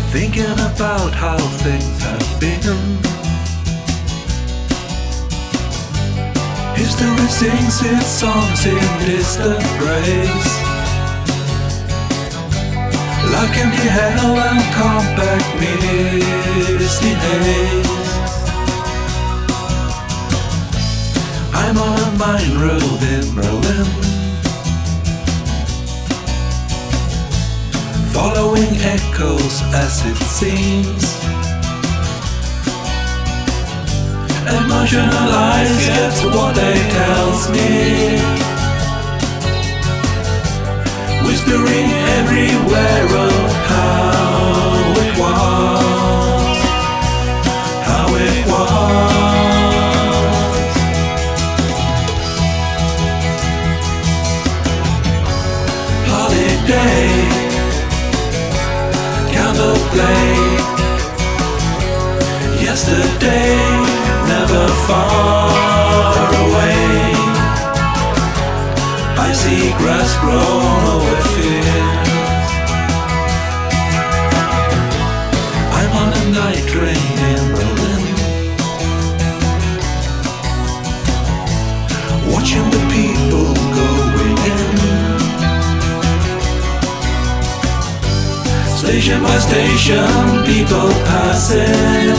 thinking about how things have been. History sings its songs in distant praise. Life can be hell and compact misty haze. I'm on a mine road in Berlin, following echoes as it seems. Emotionalized gets what they tells me, whispering everywhere of how it was, how it was. Holiday, candle play, yesterday, never far away. I see grass grown over fields. I'm on a night train in Berlin, watching the people going in. Station by station, people passing.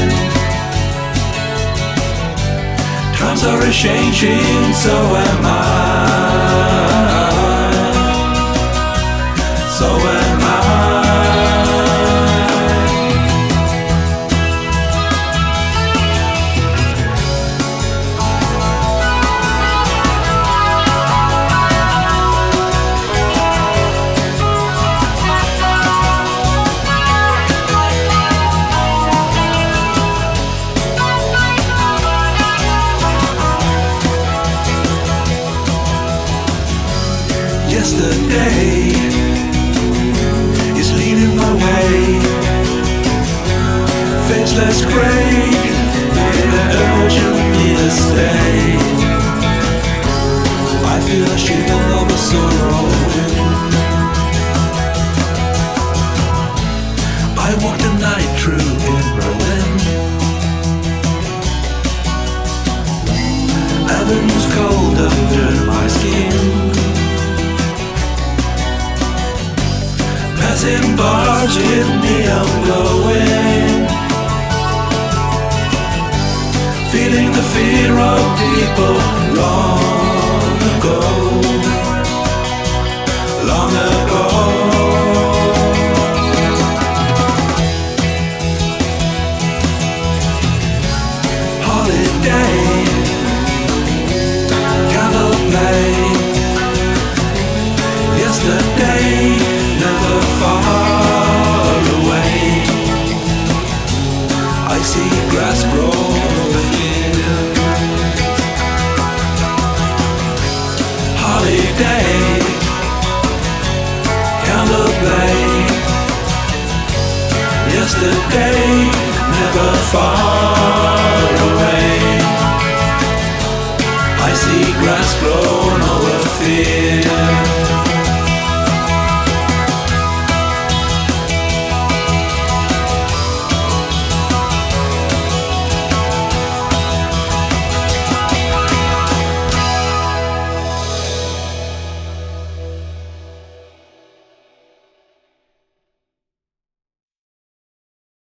Times are a-changing, so am I. So am I. Yesterday is leading my way, faceless grey, urging me to stay. I feel a shiver of a sorrow wind. I walk the night through in Berlin. Avenues cold under my skin. Passing bars with neon glowing, feeling the fear of people long ago, long ago. Holiday, candle play, yesterday, never far away. I see grass grow over field. Holiday, candle play, yesterday, never far away. I see grass grown over field.